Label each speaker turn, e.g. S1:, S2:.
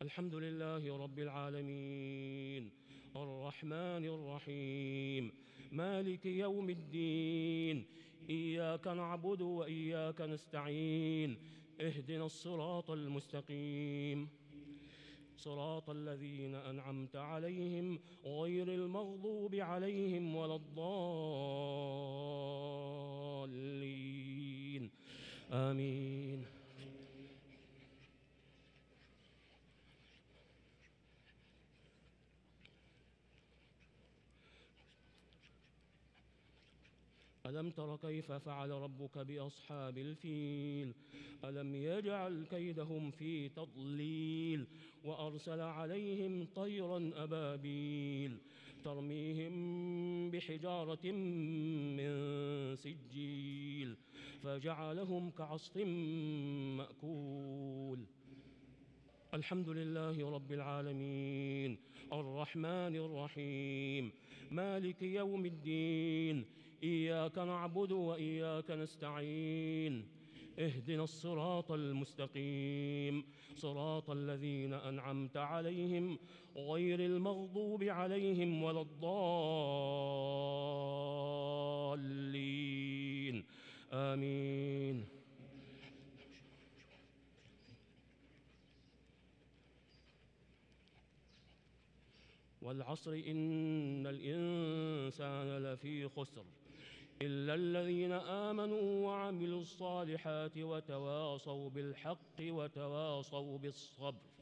S1: الحمد لله رب العالمين الرحمن الرحيم مالك يوم الدين إياك نعبد وإياك نستعين اهدنا الصراط المستقيم صراط الذين أنعمت عليهم غير المغضوب عليهم ولا الضالين آمين. ألم تر كيف فعل ربك بأصحاب الفيل ألم يجعل كيدهم في تضليل وأرسل عليهم طيرا أبابيل ترميهم بحجارة من سجيل فجعلهم كعصف مأكول. الحمد لله رب العالمين الرحمن الرحيم مالك يوم الدين إياك نعبد وإياك نستعين اهدنا الصراط المستقيم صراط الذين أنعمت عليهم غير المغضوب عليهم ولا الضالين آمين. والعصر إن الإنسان لفي خسر إلا الذين آمنوا وعملوا الصالحات وتواصوا بالحق وتواصوا بالصبر.